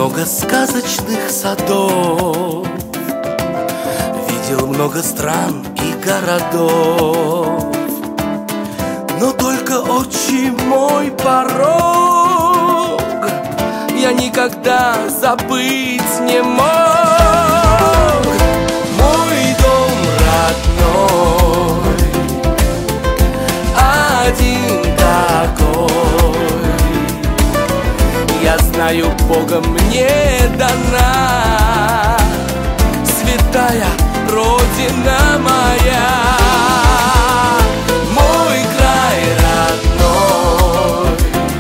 много сказочных садов, видел много стран и городов, но только отчий мой порог я никогда забыть не мог. Мой дом родной, один такой, я знаю, Богом мне дана святая Родина моя. Мой край родной,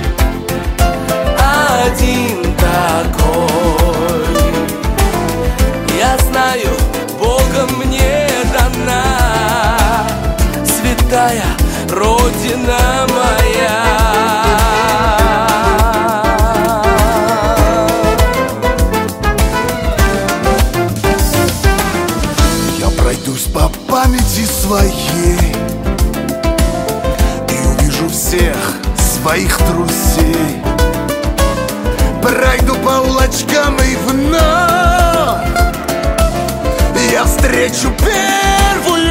один такой, я знаю, Богом мне дана святая Родина моя. Пройдусь по памяти своей и увижу всех своих друзей. Пройду по улочкам и вновь я встречу первую